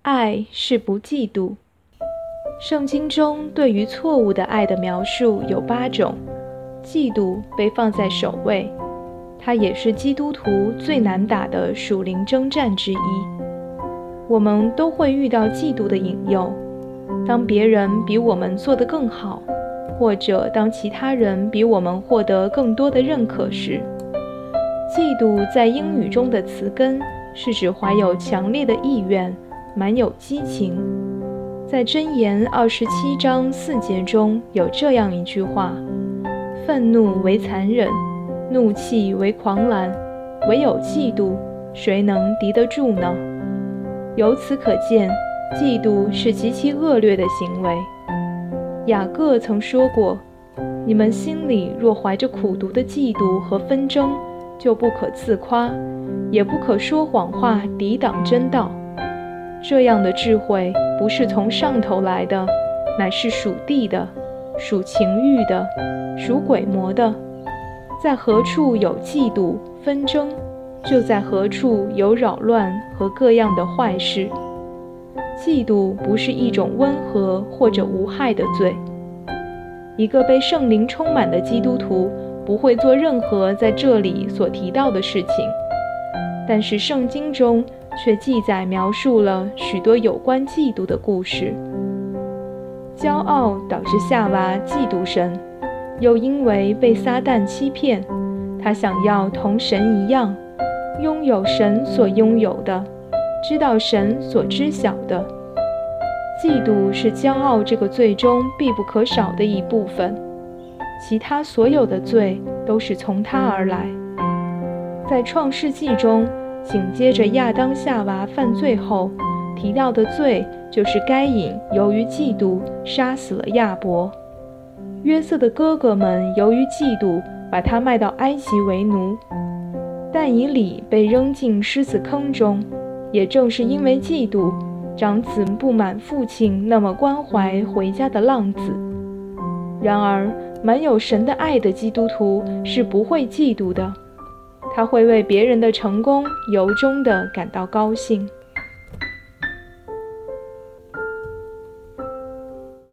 爱是不嫉妒。圣经中对于错误的爱的描述有8种，嫉妒被放在首位，它也是基督徒最难打的属灵征战之一。我们都会遇到嫉妒的引诱，当别人比我们做得更好，或者当其他人比我们获得更多的认可时。嫉妒在英语中的词根是指怀有强烈的意愿，满有激情。在箴言27章4节中有这样一句话：愤怒为残忍，怒气为狂澜，唯有嫉妒，谁能敌得住呢？由此可见，嫉妒是极其恶劣的行为。雅各曾说过，你们心里若怀着苦毒的嫉妒和纷争，就不可自夸，也不可说谎话抵挡真道。这样的智慧不是从上头来的，乃是属地的，属情欲的，属鬼魔的。在何处有嫉妒纷争，就在何处有扰乱和各样的坏事。嫉妒不是一种温和或者无害的罪。一个被圣灵充满的基督徒不会做任何在这里所提到的事情，但是圣经中却记载描述了许多有关嫉妒的故事。骄傲导致夏娃嫉妒神，又因为被撒旦欺骗，他想要同神一样，拥有神所拥有的，知道神所知晓的。嫉妒是骄傲这个罪中必不可少的一部分，其他所有的罪都是从他而来。在创世纪中，紧接着亚当夏娃犯罪后提到的罪，就是该隐由于嫉妒杀死了亚伯。约瑟的哥哥们由于嫉妒把他卖到埃及为奴，但以理被扔进狮子坑中，也正是因为嫉妒，长子不满父亲那么关怀回家的浪子。然而满有神的爱的基督徒是不会嫉妒的，他会为别人的成功由衷地感到高兴。